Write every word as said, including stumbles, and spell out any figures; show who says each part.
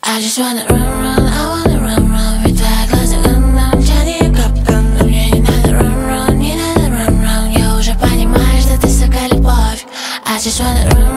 Speaker 1: I just wanna run, run, I wanna run, run. Ведь твои глаза гандам, тяни капкан. Но мне не надо run, run, не надо run, run. Я уже понимаю, что ты сука любовь. I just wanna run.